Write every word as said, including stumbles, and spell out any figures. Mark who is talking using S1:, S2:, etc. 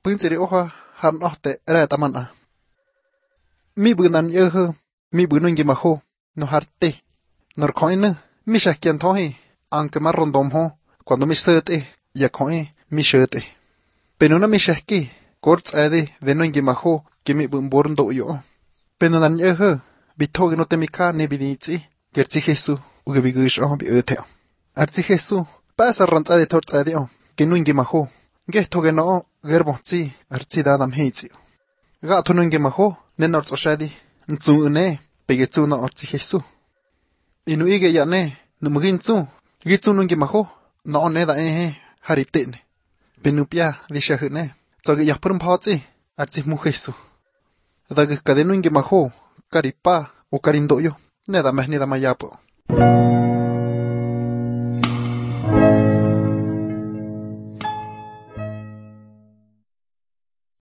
S1: Punziri oha han ohte era tamana. Mi bunan yehu, mi bunun gimaho, no harte. Nor coin, mi shakian tohi, anke marrondom ho, cuando mi sete, ya coin, mi shete. Penuna mi shaki, korts ade, de no gimaho, que mi bumborn do yo. Penunan yehu, bitogi no temika ne biditzi, gerzi Jesu, uge bigush oh bi ete. Arzi Jesu, pasa rantza de torts ade o, que no gimaho, gehtoge no, gerbotzi, arzi dadam heitzi. Gato no gimaho, nenor tsoshadi, ntsune, pegetsu no arzi Jesu. Inu ige ya ne, numuginzu, gitsu nungi maho, no ne da ehe, haritene. Penupia, dishahune, tsoge yapurun paotzi, arzi mu Jesu. Daga kadenungi maho, karipa, o karindoyo, ne da mehni da mayapo.